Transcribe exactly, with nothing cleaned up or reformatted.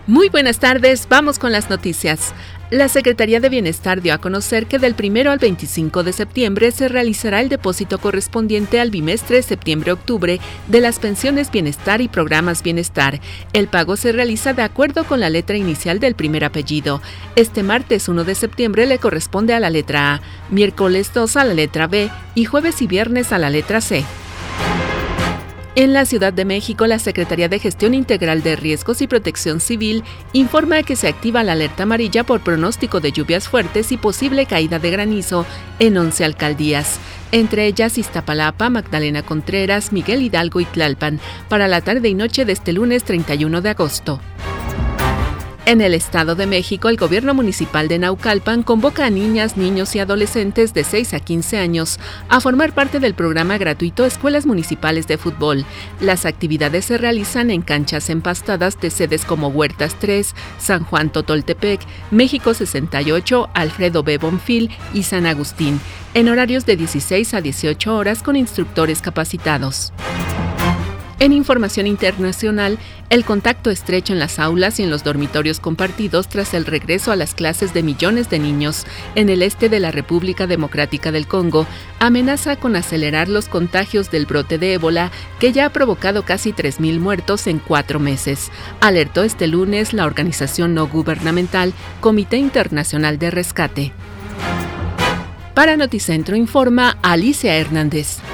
Muy buenas tardes, vamos con las noticias. La Secretaría de Bienestar dio a conocer que del primero al veinticinco de septiembre se realizará el depósito correspondiente al bimestre septiembre-octubre de las pensiones Bienestar y programas Bienestar. El pago se realiza de acuerdo con la letra inicial del primer apellido. Este martes uno de septiembre le corresponde a la letra A, miércoles dos a la letra B y jueves y viernes a la letra C. En la Ciudad de México, la Secretaría de Gestión Integral de Riesgos y Protección Civil informa que se activa la alerta amarilla por pronóstico de lluvias fuertes y posible caída de granizo en once alcaldías, entre ellas Iztapalapa, Magdalena Contreras, Miguel Hidalgo y Tlalpan, para la tarde y noche de este lunes treinta y uno de agosto. En el Estado de México, el gobierno municipal de Naucalpan convoca a niñas, niños y adolescentes de seis a quince años a formar parte del programa gratuito Escuelas Municipales de Fútbol. Las actividades se realizan en canchas empastadas de sedes como Huertas tres, San Juan Totoltepec, México sesenta y ocho, Alfredo B. Bonfil y San Agustín, en horarios de dieciséis a dieciocho horas con instructores capacitados. En información internacional, el contacto estrecho en las aulas y en los dormitorios compartidos tras el regreso a las clases de millones de niños en el este de la República Democrática del Congo amenaza con acelerar los contagios del brote de ébola que ya ha provocado casi tres mil muertos en cuatro meses, alertó este lunes la organización no gubernamental Comité Internacional de Rescate. Para Noticentro informa Alicia Hernández.